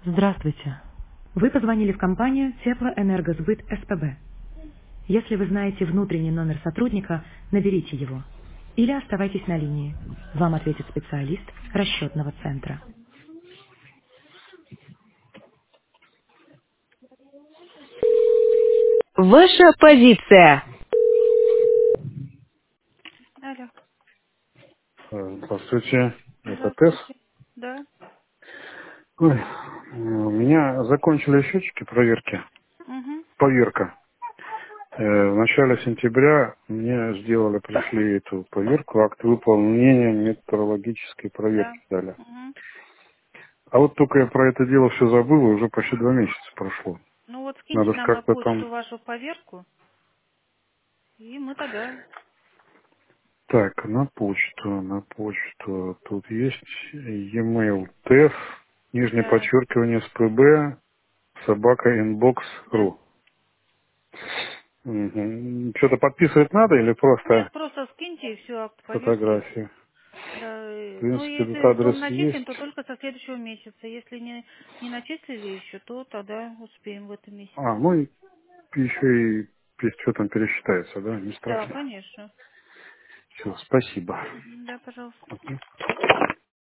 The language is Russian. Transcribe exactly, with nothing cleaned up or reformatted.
Здравствуйте. Вы позвонили в компанию Теплоэнергосбыт СПБ. Если вы знаете внутренний номер сотрудника, наберите его. Или оставайтесь на линии. Вам ответит специалист расчетного центра. Ваша позиция. Алло, Э, Здравствуйте, это Тесс. здравствуйте. Да. Ой, э, у меня закончили счетчики проверки. Угу. Поверка. Э, В начале сентября мне сделали, пришли эту поверку, акт выполнения метрологической Да. проверки дали. Угу. А вот только я про это дело все забыл, и уже почти два месяца прошло. Ну вот скиньте Надо же нам на как-то там... почту вашу поверку, и мы тогда... Так, на почту, на почту. Тут есть e-mail tef, нижнее Да. подчеркивание spb, собака Да. inbox.ru. Мгм. Что-то подписывать надо или просто Нет, просто скиньте и все, акт поверки. фотографии? Да, В э, ну принципе, этот если он адрес начислен, то есть. только со следующего месяца. Если не, не начислили еще, то тогда успеем в этом месяце. А, ну и еще и если что там пересчитается, да, не Да, страшно. конечно. Все, спасибо. Мгм. Да, пожалуйста. Мгм.